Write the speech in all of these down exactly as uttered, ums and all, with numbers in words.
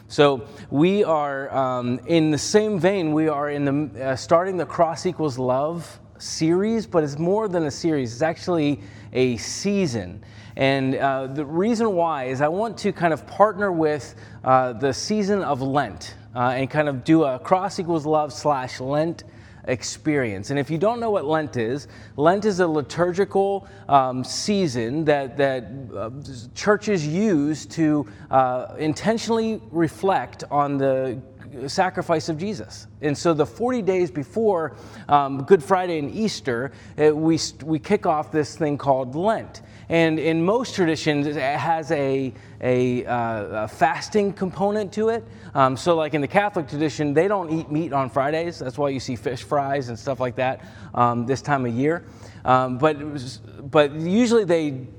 So we are, um, in the same vein, we are in the uh, starting the Cross Equals Love series, but it's more than a series. It's actually a season. And uh, the reason why is I want to kind of partner with uh, the season of Lent uh, and kind of do a Cross Equals Love slash Lent experience. And if you don't know what Lent is, Lent is a liturgical um, season that, that uh, churches use to uh, intentionally reflect on the sacrifice of Jesus. And so the forty days before um, Good Friday and Easter, uh, we, we kick off this thing called Lent. And in most traditions, it has a, a, uh, a fasting component to it. Um, so like in the Catholic tradition, they don't eat meat on Fridays. That's why you see fish fries and stuff like that um, this time of year. Um, but, but usually they,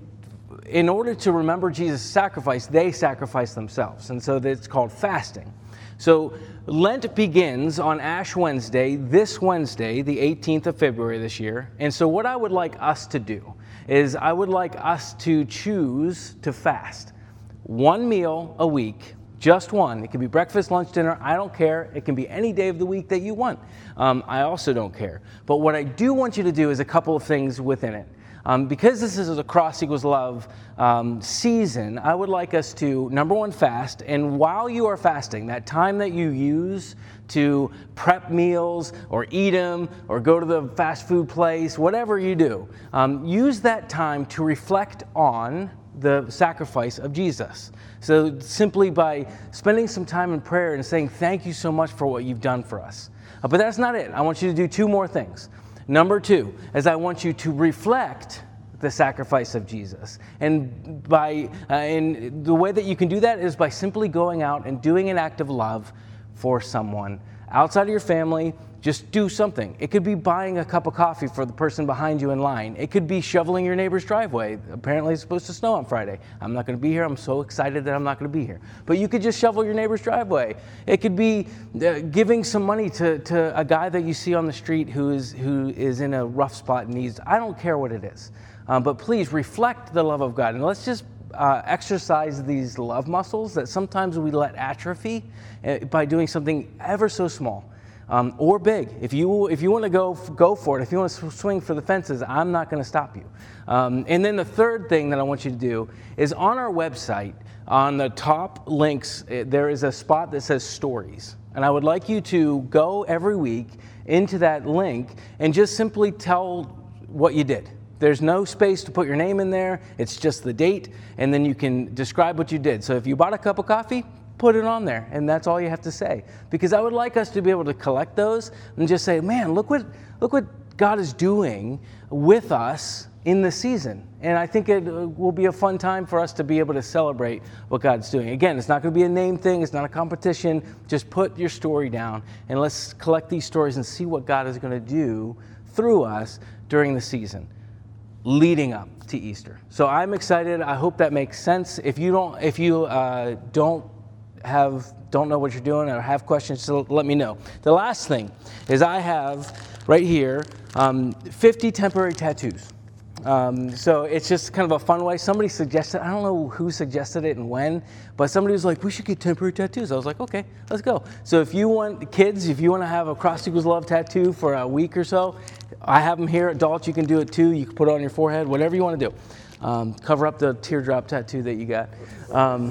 in order to remember Jesus' sacrifice, they sacrifice themselves. And so it's called fasting. So Lent begins on Ash Wednesday, this Wednesday, the eighteenth of February this year. And so what I would like us to do is I would like us to choose to fast one meal a week, just one. It can be breakfast, lunch, dinner. I don't care. It can be any day of the week that you want. Um, I also don't care. But what I do want you to do is a couple of things within it. Um, because this is a Cross Equals Love um, season, I would like us to, number one, fast. And while you are fasting, that time that you use to prep meals or eat them or go to the fast food place, whatever you do, um, use that time to reflect on the sacrifice of Jesus. So simply by spending some time in prayer and saying, thank you so much for what you've done for us. Uh, but that's not it. I want you to do two more things. Number two is I want you to reflect the sacrifice of Jesus. And by uh, and the way that you can do that is by simply going out and doing an act of love for someone outside of your family. Just do something. It could be buying a cup of coffee for the person behind you in line. It could be shoveling your neighbor's driveway. Apparently it's supposed to snow on Friday. I'm not going to be here. I'm so excited that I'm not going to be here. But you could just shovel your neighbor's driveway. It could be uh, giving some money to, to a guy that you see on the street who is who is in a rough spot and needs. I don't care what it is. Um, but please reflect the love of God. And let's just uh, exercise these love muscles that sometimes we let atrophy uh, by doing something ever so small. Um, or big. If you if you want to go go for it, if you want to swing for the fences, I'm not going to stop you. Um, and then the third thing that I want you to do is on our website, on the top links, there is a spot that says stories. And I would like you to go every week into that link and just simply tell what you did. There's no space to put your name in there. It's just the date, and then you can describe what you did. So if you bought a cup of coffee, put it on there, and that's all you have to say. Because I would like us to be able to collect those and just say, man, look what look what God is doing with us in the season. And I think it will be a fun time for us to be able to celebrate what God's doing. Again, it's not going to be a name thing. It's not a competition. Just put your story down, and let's collect these stories and see what God is going to do through us during the season leading up to Easter. So I'm excited. I hope that makes sense. If you don't, if you uh, don't have don't know what you're doing or have questions, so let me know. The last thing is I have right here um, fifty temporary tattoos. Um, so it's just kind of a fun way. Somebody suggested, I don't know who suggested it and when, but somebody was like, we should get temporary tattoos. I was like, okay, let's go. So if you want, kids, if you want to have a Cross Equals Love tattoo for a week or so, I have them here. Adults, you can do it too. You can put it on your forehead, whatever you want to do. Um, cover up the teardrop tattoo that you got. Um,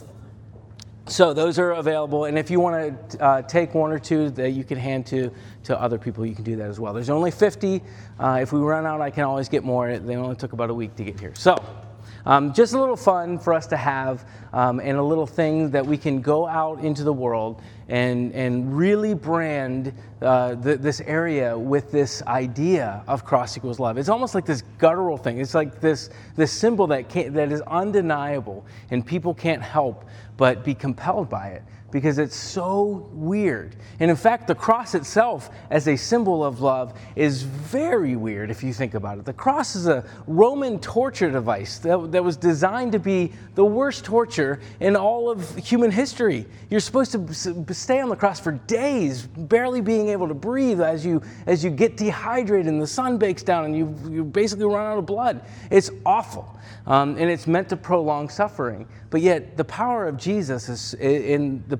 So those are available, and if you want to uh, take one or two that you can hand to, to other people, you can do that as well. There's only fifty. Uh, if we run out, I can always get more. They only took about a week to get here. So um, just a little fun for us to have, um, and a little thing that we can go out into the world and, and really brand uh, the, this area with this idea of Cross Equals Love. It's almost like this guttural thing. It's like this, this symbol that, can't, that is undeniable, and people can't help but be compelled by it because it's so weird. And in fact, the cross itself as a symbol of love is very weird if you think about it. The cross is a Roman torture device that, that was designed to be the worst torture in all of human history. You're supposed to stay on the cross for days, barely being able to breathe as you as you get dehydrated and the sun bakes down and you, you basically run out of blood. It's awful. Um, and it's meant to prolong suffering. But yet the power of Jesus is in the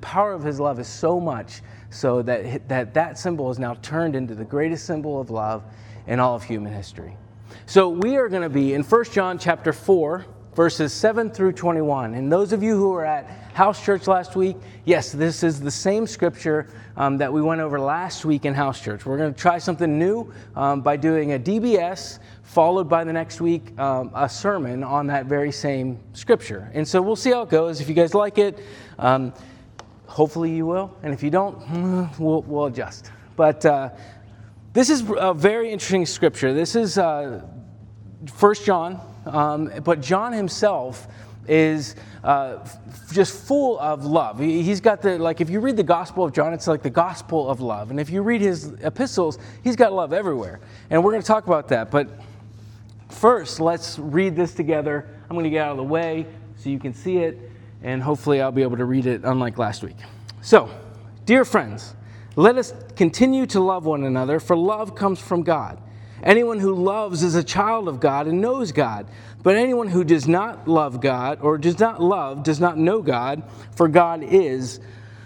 power of his love is so much so that that, that symbol is now turned into the greatest symbol of love in all of human history. So we are going to be in First John chapter four, verses seven through twenty-one. And those of you who were at House Church last week, yes, this is the same scripture um, that we went over last week in House Church. We're going to try something new um, by doing a D B S, followed by the next week um, a sermon on that very same scripture. And so we'll see how it goes. If you guys like it, um, hopefully you will. And if you don't, we'll, we'll adjust. But uh, this is a very interesting scripture. This is uh, First John. Um, but John himself is uh, f- just full of love. He, he's got the, like, if you read the Gospel of John, it's like the gospel of love. And if you read his epistles, he's got love everywhere. And we're going to talk about that. But first, let's read this together. I'm going to get out of the way so you can see it. And hopefully I'll be able to read it unlike last week. So, dear friends, let us continue to love one another, for love comes from God. Anyone who loves is a child of God and knows God. But anyone who does not love God or does not love does not know God, for God is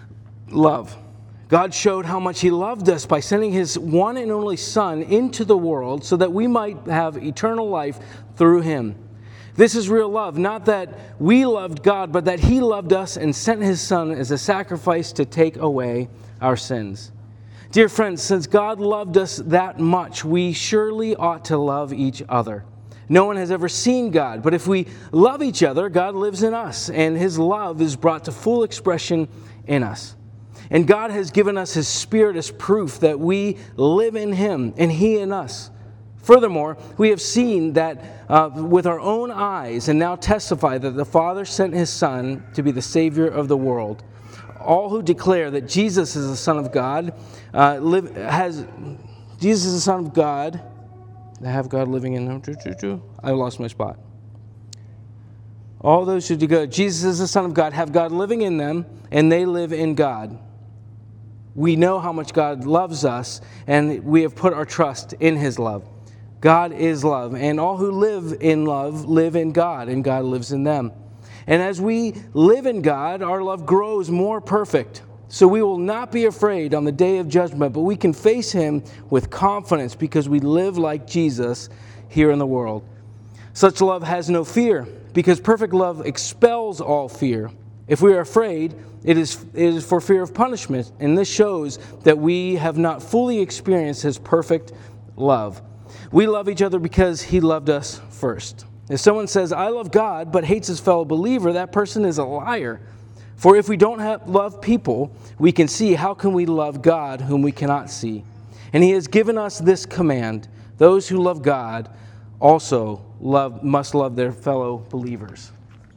love. God showed how much he loved us by sending his one and only Son into the world so that we might have eternal life through him. This is real love, not that we loved God, but that he loved us and sent his Son as a sacrifice to take away our sins. Dear friends, since God loved us that much, we surely ought to love each other. No one has ever seen God, but if we love each other, God lives in us, and his love is brought to full expression in us. And God has given us his Spirit as proof that we live in him and he in us. Furthermore, we have seen that uh, with our own eyes and now testify that the Father sent his Son to be the Savior of the world. All who declare that Jesus is the Son of God uh, live has Jesus is the Son of God. They have God living in them. I lost my spot. All those who declare Jesus is the Son of God have God living in them, and they live in God. We know how much God loves us, and we have put our trust in his love. God is love, and all who live in love live in God, and God lives in them. And as we live in God, our love grows more perfect. So we will not be afraid on the day of judgment, but we can face him with confidence because we live like Jesus here in the world. Such love has no fear, because perfect love expels all fear. If we are afraid, it is, it is for fear of punishment, and this shows that we have not fully experienced his perfect love. We love each other because he loved us first. If someone says, I love God, but hates his fellow believer, that person is a liar. For if we don't have, love people we can see, how can we love God whom we cannot see? And he has given us this command: those who love God also love must love their fellow believers.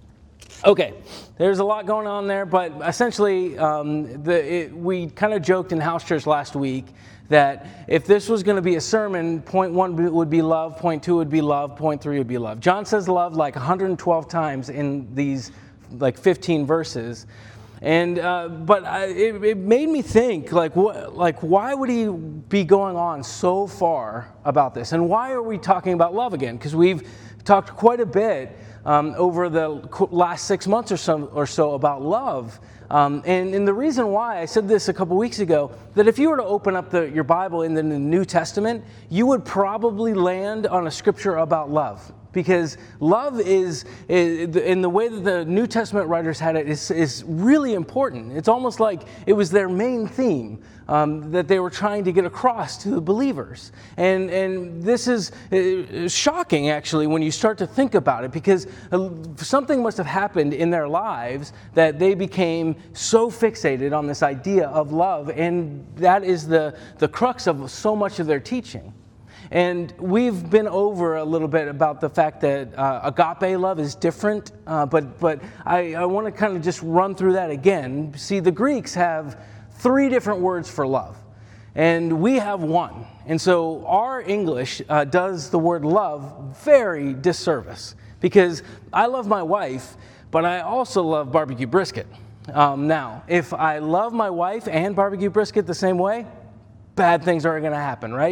Okay, there's a lot going on there, but essentially um, the, it, we kind of joked in House Church last week that if this was going to be a sermon, point one would be love, point two would be love, point three would be love. John says love like one hundred twelve times in these like fifteen verses. And uh, but I, it, it made me think, like, what, like, why would he be going on so far about this? And why are we talking about love again? Because we've talked quite a bit um, over the last six months or so, or so about love. Um, and, and the reason why, I said this a couple weeks ago, that if you were to open up the, your Bible in the New Testament, you would probably land on a scripture about love. Because love is, is, in the way that the New Testament writers had it, is, is really important. It's almost like it was their main theme um, that they were trying to get across to the believers. And, and this is uh, shocking, actually, when you start to think about it, because something must have happened in their lives that they became so fixated on this idea of love, and that is the, the crux of so much of their teaching. And we've been over a little bit about the fact that uh, agape love is different, uh, but but I, I want to kind of just run through that again. See, the Greeks have three different words for love, and we have one. And so our English uh, does the word love very disservice, because I love my wife, but I also love barbecue brisket. Um, now, if I love my wife and barbecue brisket the same way, bad things are going to happen, right?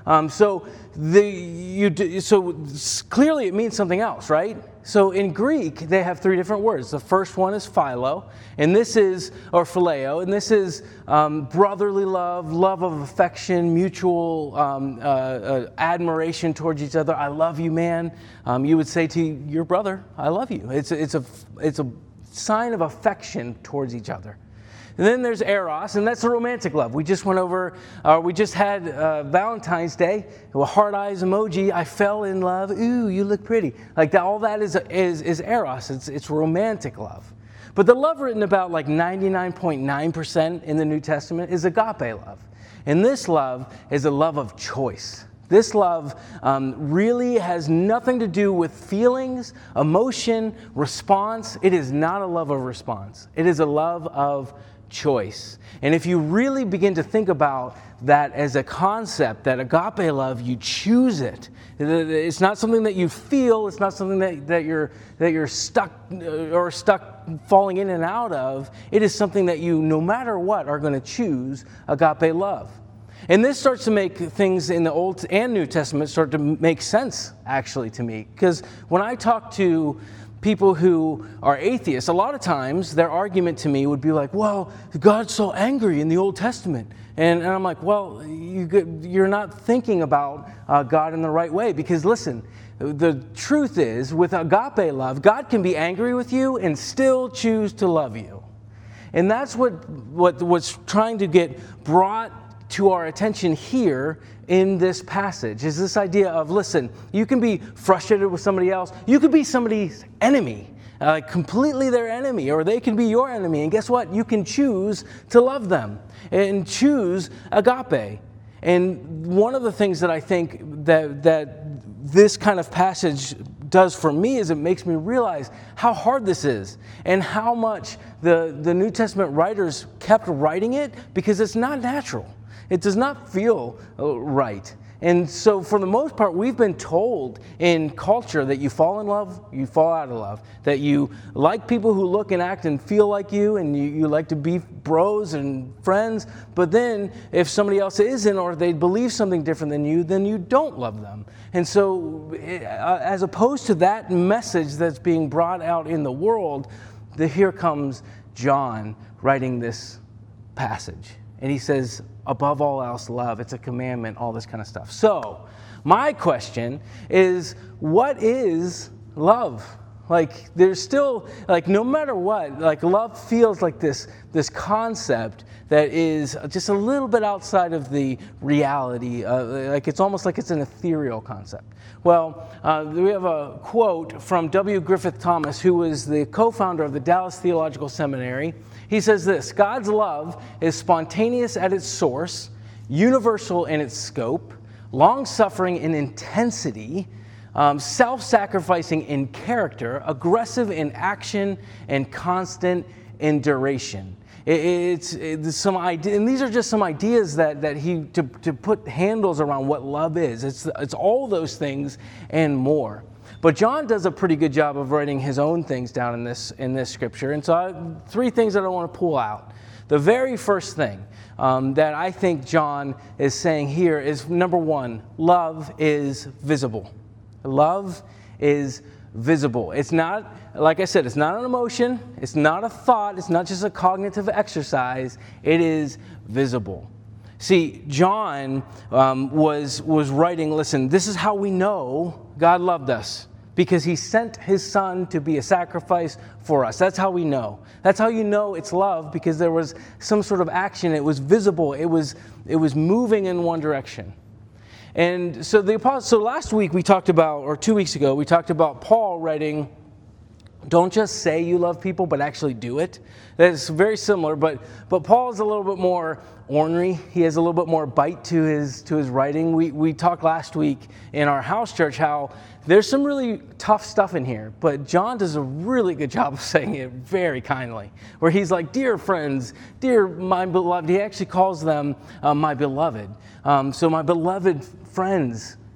Um, so the you do, so clearly it means something else, right? So in Greek they have three different words. The first one is philo, and this is or phileo, and this is um, brotherly love, love of affection, mutual um, uh, uh, admiration towards each other. I love you, man. Um, you would say to your brother, "I love you." It's a, it's a it's a sign of affection towards each other. And then there's eros, and that's the romantic love. We just went over, uh, we just had uh, Valentine's Day, a heart eyes emoji. I fell in love. Ooh, you look pretty. Like that, all that is is is eros. It's it's romantic love. But the love written about like ninety-nine point nine percent in the New Testament is agape love, and this love is a love of choice. This love um, really has nothing to do with feelings, emotion, response. It is not a love of response. It is a love of choice. And if you really begin to think about that as a concept, that agape love, you choose it. It's not something that you feel. It's not something that, that you're that you're stuck or stuck falling in and out of. It is something that you, no matter what, are going to choose agape love. And this starts to make things in the Old and New Testament start to make sense, actually, to me. Because when I talk to people who are atheists, a lot of times their argument to me would be like, well, God's so angry in the Old Testament. And, and I'm like, well, you, you're not thinking about uh, God in the right way. Because listen, the truth is, with agape love, God can be angry with you and still choose to love you. And that's what, what what's trying to get brought to our attention here in this passage, is this idea of, listen, you can be frustrated with somebody else. You could be somebody's enemy, uh, completely their enemy, or they can be your enemy. And guess what? You can choose to love them and choose agape. And one of the things that I think that that this kind of passage does for me is it makes me realize how hard this is and how much the, the New Testament writers kept writing it, because it's not natural. It does not feel right. And so for the most part, we've been told in culture that you fall in love, you fall out of love. That you like people who look and act and feel like you, and you, you like to be bros and friends. But then if somebody else isn't, or they believe something different than you, then you don't love them. And so uh, as opposed to that message that's being brought out in the world, the, here comes John writing this passage. And he says, above all else, love. It's a commandment, all this kind of stuff. So, my question is, what is love? Like, there's still, like, no matter what, like, love feels like this, this concept that is just a little bit outside of the reality. Uh, like, it's almost like it's an ethereal concept. Well, uh, we have a quote from W. Griffith Thomas, who was the co-founder of the Dallas Theological Seminary. He says this: God's love is spontaneous at its source, universal in its scope, long-suffering in intensity, um, self-sacrificing in character, aggressive in action, and constant in duration. It, it's, it's some idea, and these are just some ideas that that he to to put handles around what love is. It's it's all those things and more. But John does a pretty good job of writing his own things down in this in this scripture. And so I have three things that I want to pull out. The very first thing um, that I think John is saying here is, number one, love is visible. Love is visible. It's not, like I said, it's not an emotion. It's not a thought. It's not just a cognitive exercise. It is visible. See, John um, was was writing, listen, this is how we know God loved us, because he sent his son to be a sacrifice for us. That's how we know. That's how you know it's love, because there was some sort of action. It was visible. It was it was moving in one direction. And so the apostle, so last week we talked about, or two weeks ago, we talked about Paul writing, don't just say you love people, but actually do it. That's very similar, but but Paul is a little bit more ornery. He has a little bit more bite to his to his writing. We we talked last week in our house church how there's some really tough stuff in here, but John does a really good job of saying it very kindly, where he's like, dear friends, dear my beloved. He actually calls them uh, my beloved. Um, so my beloved friends,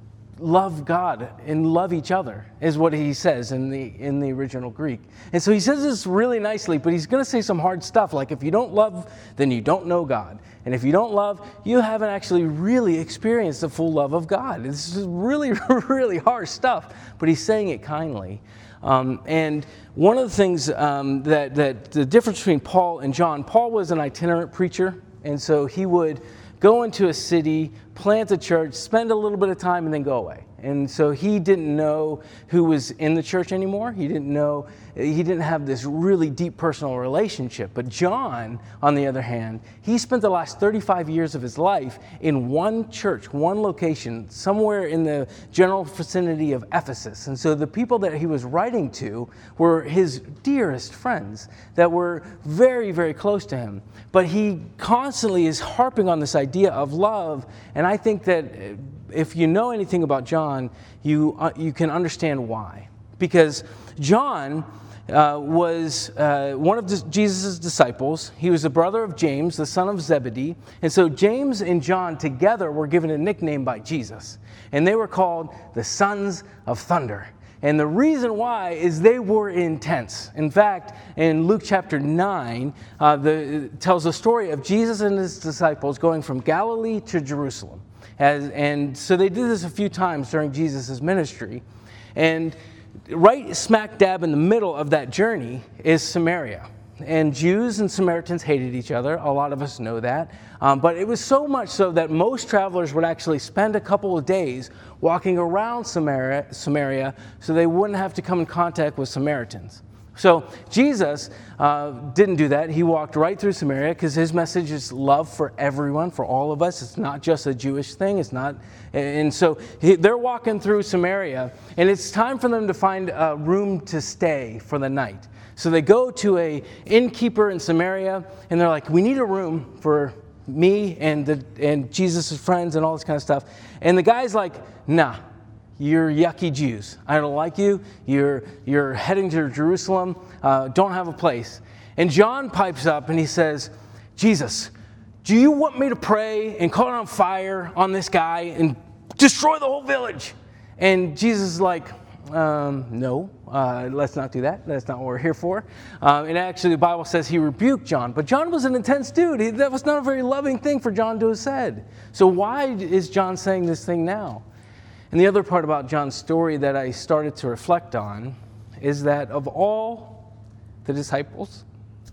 love God and love each other, is what he says in the in the original Greek. And so he says this really nicely, but he's going to say some hard stuff, like if you don't love, then you don't know God. And if you don't love, you haven't actually really experienced the full love of God. This is really, really harsh stuff, but he's saying it kindly. Um, and one of the things um, that, that the difference between Paul and John, Paul was an itinerant preacher, and so he would go into a city, plant a church, spend a little bit of time, and then go away. And so he didn't know who was in the church anymore. He didn't know, he didn't have this really deep personal relationship. But John, on the other hand, he spent the last thirty-five years of his life in one church, one location, somewhere in the general vicinity of Ephesus. And so the people that he was writing to were his dearest friends that were very, very close to him. But he constantly is harping on this idea of love. And I think that if you know anything about John, you uh, you can understand why. Because John uh, was uh, one of Jesus' disciples. He was the brother of James, the son of Zebedee. And so James and John together were given a nickname by Jesus. And they were called the Sons of Thunder. And the reason why is they were intense. In fact, in Luke chapter nine, uh, the, it tells the story of Jesus and his disciples going from Galilee to Jerusalem. As, and so they did this a few times during Jesus' ministry. And right smack dab in the middle of that journey is Samaria. And Jews and Samaritans hated each other. A lot of us know that. Um, but it was so much so that most travelers would actually spend a couple of days walking around Samaria, Samaria so they wouldn't have to come in contact with Samaritans. So Jesus uh, didn't do that. He walked right through Samaria because his message is love for everyone, for all of us. It's not just a Jewish thing. It's not. And so he, they're walking through Samaria, and it's time for them to find a room to stay for the night. So they go to a innkeeper in Samaria, and they're like, we need a room for me and the and Jesus' friends and all this kind of stuff. And the guy's like, nah. You're yucky Jews. I don't like you. You're you're heading to Jerusalem. Uh, don't have a place. And John pipes up and he says, Jesus, do you want me to pray and call on fire on this guy and destroy the whole village? And Jesus is like, um, no, uh, let's not do that. That's not what we're here for. Uh, and actually the Bible says he rebuked John. But John was an intense dude. He, that was not a very loving thing for John to have said. So why is John saying this thing now? And the other part about John's story that I started to reflect on is that of all the disciples,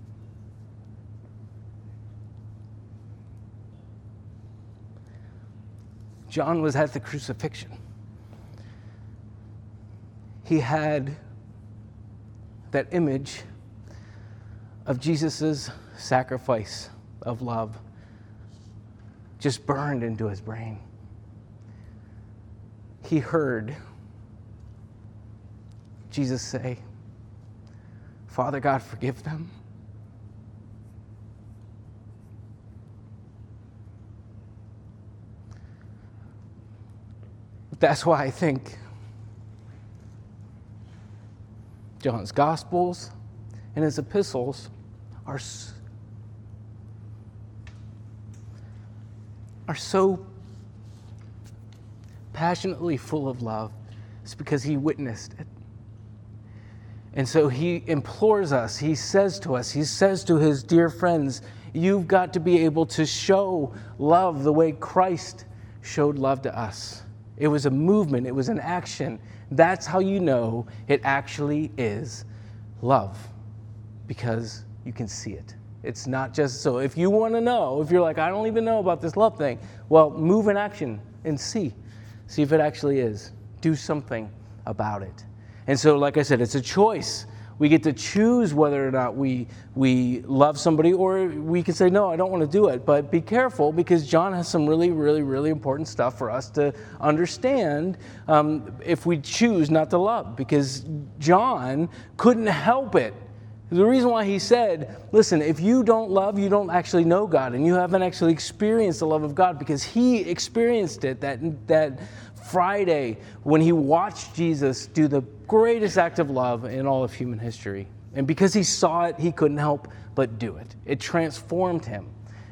John was at the crucifixion. He had that image of Jesus' sacrifice of love just burned into his brain. He heard Jesus say, Father God, forgive them. That's why I think John's Gospels and his epistles are, are so passionately full of love. It's because he witnessed it. And so he implores us, he says to us, he says to his dear friends, you've got to be able to show love the way Christ showed love to us. It was a movement, it was an action. That's how you know it actually is love, because you can see it. It's not just, so if you want to know, if you're like, I don't even know about this love thing, well, move in action and see. See if it actually is. Do something about it. And so, like I said, it's a choice. We get to choose whether or not we we love somebody, or we can say, no, I don't want to do it. But be careful, because John has some really, really, really important stuff for us to understand um, if we choose not to love. Because John couldn't help it. The reason why he said, listen, if you don't love, you don't actually know God, and you haven't actually experienced the love of God, because he experienced it that, that Friday when he watched Jesus do the greatest act of love in all of human history. And because he saw it, he couldn't help but do it. It transformed him.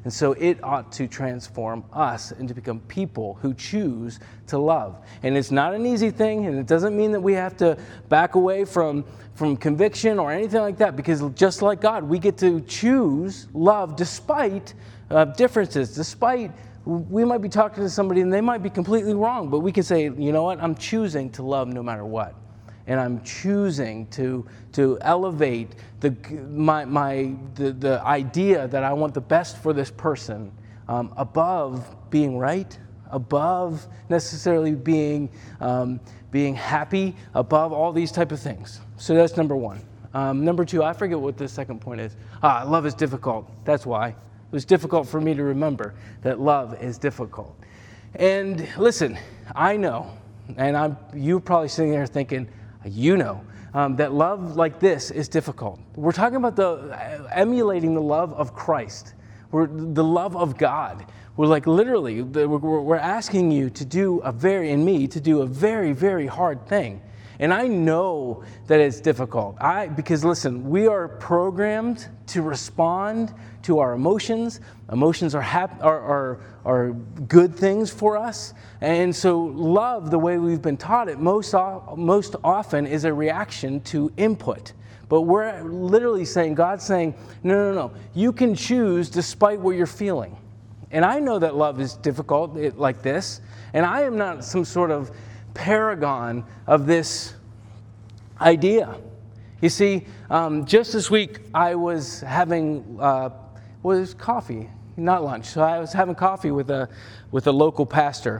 And so it ought to transform us and to become people who choose to love. And it's not an easy thing, and it doesn't mean that we have to back away from, from conviction or anything like that, because just like God, we get to choose love despite uh, differences, despite we might be talking to somebody and they might be completely wrong, but we can say, you know what, I'm choosing to love no matter what. And I'm choosing to to elevate the my my the, the idea that I want the best for this person um, above being right, above necessarily being um, being happy, above all these type of things. So that's number one. Um, number two, I forget what the second point is. Ah, love is difficult. That's why. It was difficult for me to remember that love is difficult. And listen, I know, and I'm you're probably sitting there thinking, you know, um, that love like this is difficult. We're talking about the uh, emulating the love of Christ. We're the love of God. We're like literally, we're, we're asking you to do a very, and me, to do a very, very hard thing. And I know that it's difficult. I because listen, we are programmed to respond to our emotions. Emotions are hap- are, are are good things for us, and so love, the way we've been taught it, most o- most often is a reaction to input. But we're literally saying, God's saying, no, no, no. You can choose despite what you're feeling. And I know that love is difficult it, like this, and I am not some sort of paragon of this idea. You see, um, just this week I was having uh, was coffee, not lunch. So I was having coffee with a with a local pastor,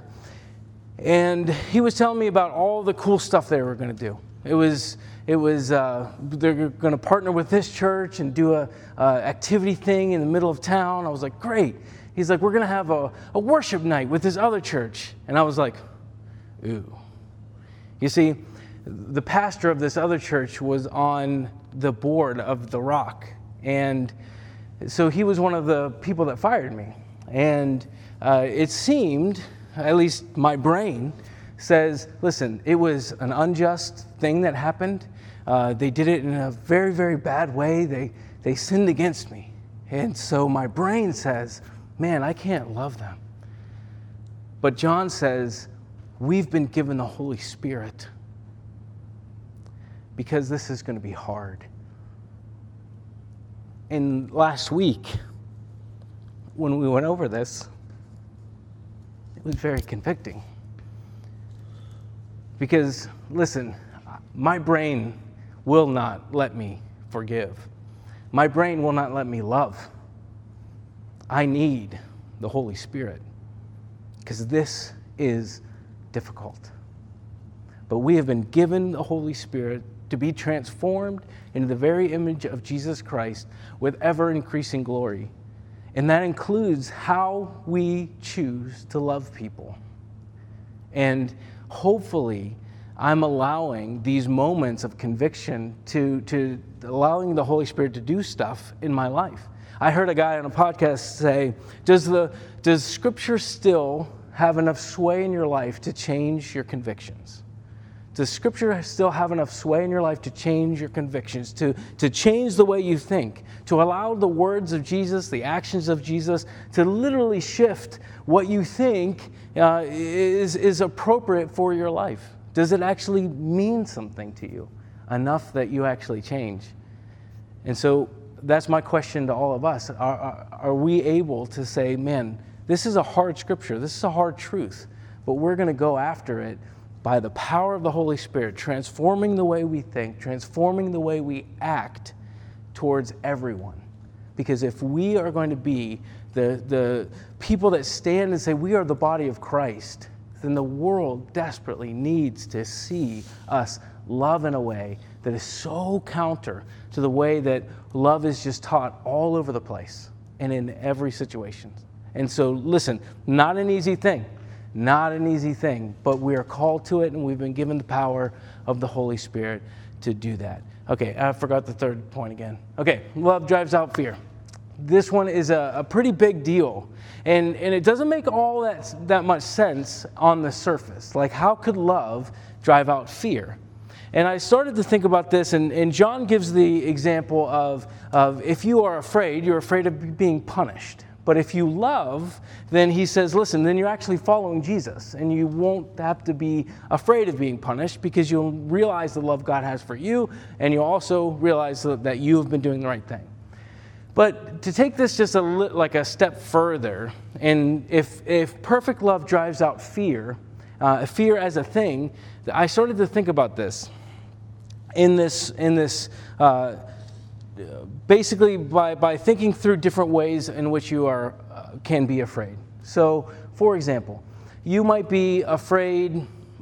and he was telling me about all the cool stuff they were going to do. It was it was uh, they're going to partner with this church and do a uh, activity thing in the middle of town. I was like, great. He's like, we're going to have a, a worship night with this other church, and I was like, ooh. You see, the pastor of this other church was on the board of The Rock, and so he was one of the people that fired me. And uh, it seemed, at least my brain says, listen, it was an unjust thing that happened. Uh, they did it in a very, very bad way. They they sinned against me. And so my brain says, man, I can't love them. But John says, we've been given the Holy Spirit because this is going to be hard. And last week, when we went over this, it was very convicting. Because, listen, my brain will not let me forgive. My brain will not let me love. I need the Holy Spirit because this is difficult. But we have been given the Holy Spirit to be transformed into the very image of Jesus Christ with ever-increasing glory. And that includes how we choose to love people. And hopefully, I'm allowing these moments of conviction to, to allowing the Holy Spirit to do stuff in my life. I heard a guy on a podcast say, does the does Scripture still have enough sway in your life to change your convictions? Does Scripture still have enough sway in your life to change your convictions, to, to change the way you think, to allow the words of Jesus, the actions of Jesus, to literally shift what you think uh, is, is appropriate for your life? Does it actually mean something to you enough that you actually change? And so that's my question to all of us. Are, are, are we able to say, man, this is a hard Scripture, this is a hard truth, but we're going to go after it by the power of the Holy Spirit, transforming the way we think, transforming the way we act towards everyone. Because if we are going to be the, the people that stand and say we are the body of Christ, then the world desperately needs to see us love in a way that is so counter to the way that love is just taught all over the place and in every situation. And so, listen, not an easy thing. Not an easy thing, but we are called to it, and we've been given the power of the Holy Spirit to do that. Okay, I forgot the third point again. Okay, love drives out fear. This one is a, a pretty big deal, and, and it doesn't make all that, that much sense on the surface. Like, how could love drive out fear? And I started to think about this, and, and John gives the example of, of if you are afraid, you're afraid of being punished. But if you love, then he says, listen, then you're actually following Jesus, and you won't have to be afraid of being punished because you'll realize the love God has for you, and you'll also realize that you have been doing the right thing. But to take this just a li- like a step further, and if if perfect love drives out fear, uh, fear as a thing, I started to think about this in this in this uh, basically by by thinking through different ways in which you are uh, can be afraid. So, for example, you might be afraid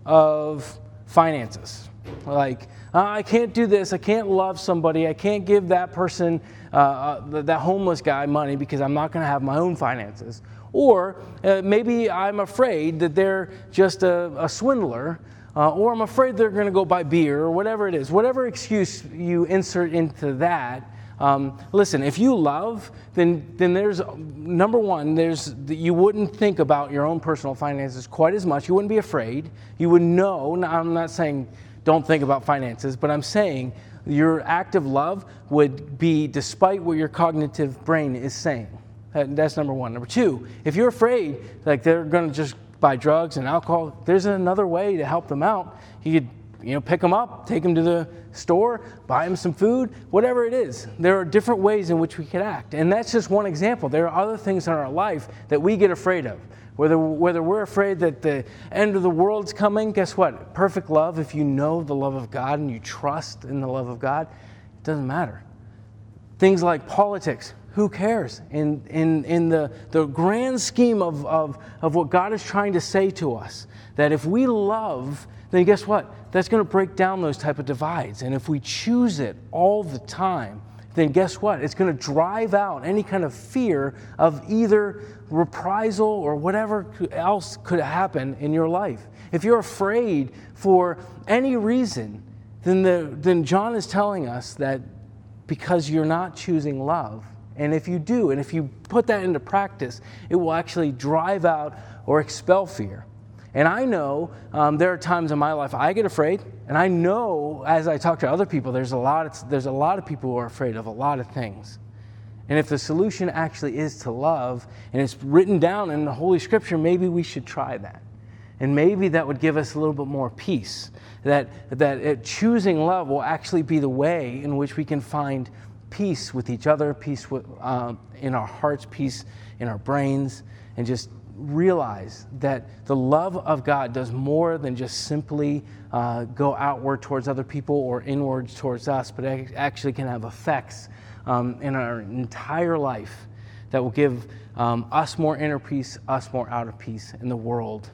of finances, like. Uh, I can't do this. I can't love somebody. I can't give that person, uh, uh, that homeless guy, money because I'm not going to have my own finances. Or uh, maybe I'm afraid that they're just a, a swindler, uh, or I'm afraid they're going to go buy beer, or whatever it is. Whatever excuse you insert into that. Um, listen, if you love, then then there's number one. There's you wouldn't think about your own personal finances quite as much. You wouldn't be afraid. You would know. I'm not saying. Don't think about finances, but I'm saying your act of love would be despite what your cognitive brain is saying. That's number one. Number two, if you're afraid, like they're going to just buy drugs and alcohol, there's another way to help them out. You could, you know, pick them up, take them to the store, buy them some food, whatever it is. There are different ways in which we could act, and that's just one example. There are other things in our life that we get afraid of. Whether, whether we're afraid that the end of the world's coming, guess what? Perfect love, if you know the love of God and you trust in the love of God, it doesn't matter. Things like politics, who cares? In, in, in the, the grand scheme of, of, of what God is trying to say to us, that if we love, then guess what? That's going to break down those type of divides. And if we choose it all the time, then guess what? It's going to drive out any kind of fear of either reprisal or whatever else could happen in your life. If you're afraid for any reason, then the, then John is telling us that because you're not choosing love, and if you do, and if you put that into practice, it will actually drive out or expel fear. And I know um, there are times in my life I get afraid, and I know as I talk to other people, there's a lot of, there's a lot of people who are afraid of a lot of things. And if the solution actually is to love, and it's written down in the Holy Scripture, maybe we should try that. And maybe that would give us a little bit more peace, that, that it, choosing love will actually be the way in which we can find peace with each other, peace with, uh, in our hearts, peace in our brains, and just realize that the love of God does more than just simply uh, go outward towards other people or inward towards us, but it actually can have effects um, in our entire life that will give um, us more inner peace, us more outer peace, and the world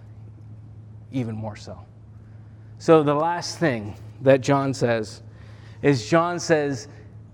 even more so. So the last thing that John says is John says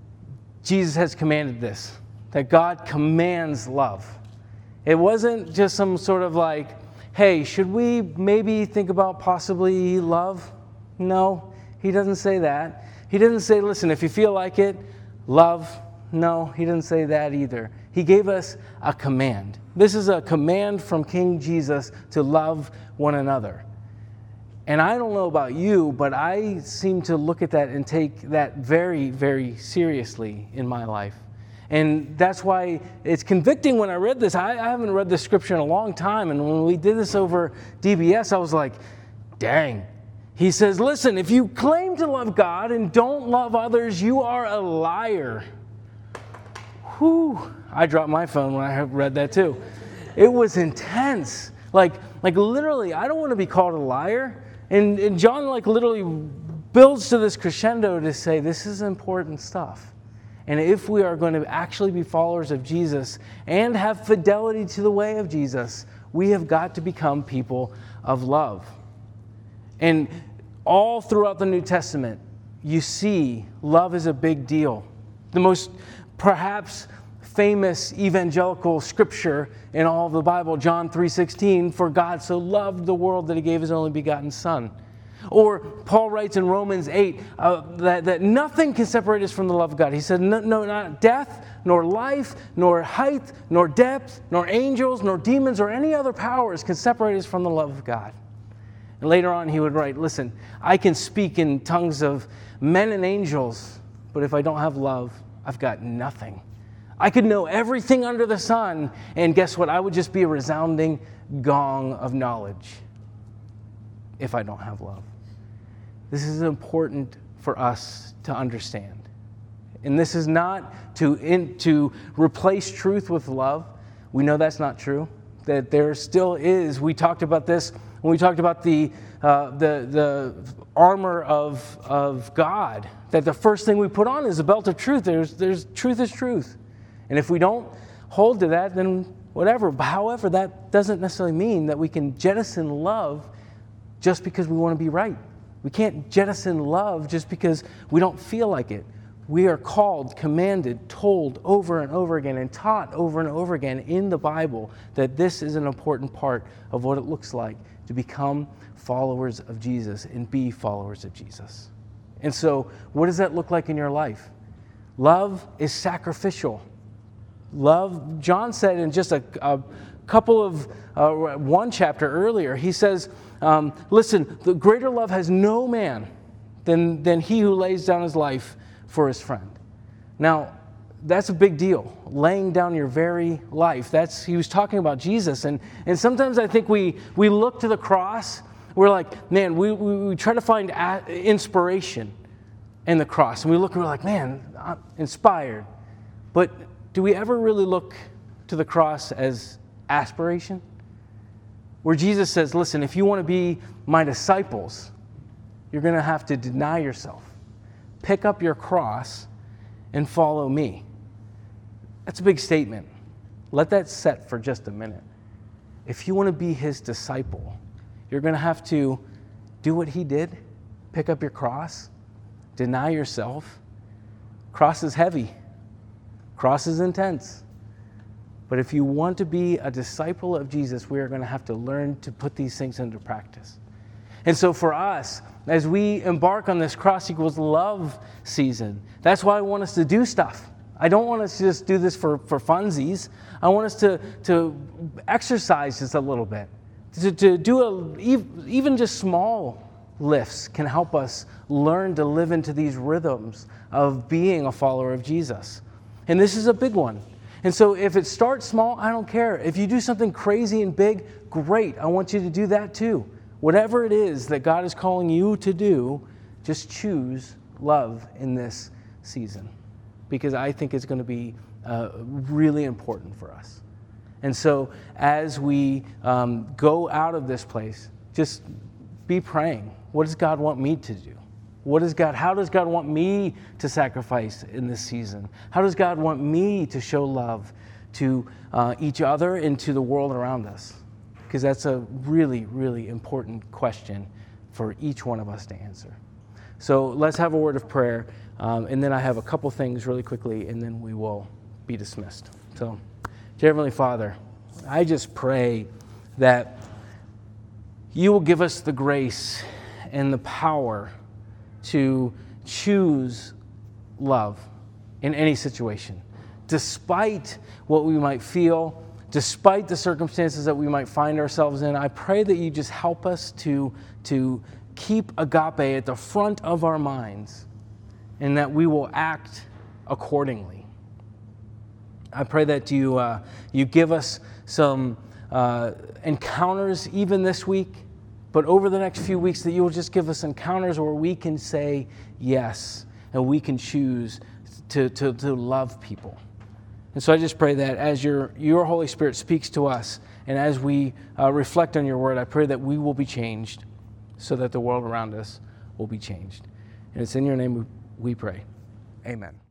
Jesus has commanded this, that God commands love. It wasn't just some sort of like, hey, should we maybe think about possibly love? No, he doesn't say that. He didn't say, listen, if you feel like it, love. No, he didn't say that either. He gave us a command. This is a command from King Jesus to love one another. And I don't know about you, but I seem to look at that and take that very, very seriously in my life. And that's why it's convicting when I read this. I, I haven't read this scripture in a long time. And when we did this over D B S, I was like, dang. He says, listen, if you claim to love God and don't love others, you are a liar. Whew. I dropped my phone when I read that too. It was intense. Like, like literally, I don't want to be called a liar. And, and John like literally builds to this crescendo to say, this is important stuff. And if we are going to actually be followers of Jesus and have fidelity to the way of Jesus, we have got to become people of love. And all throughout the New Testament, you see love is a big deal. The most perhaps famous evangelical scripture in all of the Bible, John three sixteen, for God so loved the world that he gave his only begotten Son. Or Paul writes in Romans eight uh, that, that nothing can separate us from the love of God. He said, no, no, not death, nor life, nor height, nor depth, nor angels, nor demons, or any other powers can separate us from the love of God. And later on he would write, listen, I can speak in tongues of men and angels, but if I don't have love, I've got nothing. I could know everything under the sun, and guess what? I would just be a resounding gong of knowledge if I don't have love. This is important for us to understand. And this is not to, in, to replace truth with love. We know that's not true. That there still is. We talked about this when we talked about the uh, the the armor of of God. That the first thing we put on is a belt of truth. There's there's truth is truth, and if we don't hold to that, then whatever. However, that doesn't necessarily mean that we can jettison love just because we want to be right. We can't jettison love just because we don't feel like it. We are called, commanded, told over and over again, and taught over and over again in the Bible that this is an important part of what it looks like to become followers of Jesus and be followers of Jesus. And so, what does that look like in your life? Love is sacrificial. Love, John said in just a, a couple of, uh, one chapter earlier, he says, um, listen, the greater love has no man than, than he who lays down his life for his friend. Now, that's a big deal, laying down your very life. That's, he was talking about Jesus. And, and sometimes I think we, we look to the cross, we're like, man, we, we, we try to find a, inspiration in the cross. And we look and we're like, man, I'm inspired. But do we ever really look to the cross as aspiration? Where Jesus says, listen, if you want to be my disciples, you're going to have to deny yourself. Pick up your cross and follow me. That's a big statement. Let that set for just a minute. If you want to be his disciple, you're going to have to do what he did. Pick up your cross. Deny yourself. Cross is heavy. Cross is intense. But if you want to be a disciple of Jesus, we are going to have to learn to put these things into practice. And so for us, as we embark on this Cross Equals Love season, that's why I want us to do stuff. I don't want us to just do this for, for funsies. I want us to, to exercise just a little bit. To, to do a, even just small lifts can help us learn to live into these rhythms of being a follower of Jesus. And this is a big one. And so if it starts small, I don't care. If you do something crazy and big, great. I want you to do that too. Whatever it is that God is calling you to do, just choose love in this season, because I think it's going to be uh, really important for us. And so as we um, go out of this place, just be praying. What does God want me to do? What does God, how does God want me to sacrifice in this season? How does God want me to show love to uh, each other and to the world around us? Because that's a really, really important question for each one of us to answer. So let's have a word of prayer, um, and then I have a couple things really quickly, and then we will be dismissed. So, dear Heavenly Father, I just pray that you will give us the grace and the power to choose love in any situation, despite what we might feel, despite the circumstances that we might find ourselves in. I pray that you just help us to, to keep agape at the front of our minds, and that we will act accordingly. I pray that you, uh, you give us some uh, encounters even this week, but over the next few weeks that you will just give us encounters where we can say yes, and we can choose to, to, to love people. And so I just pray that as your, your Holy Spirit speaks to us, and as we uh, reflect on your word, I pray that we will be changed so that the world around us will be changed. And it's in your name we, we pray. Amen.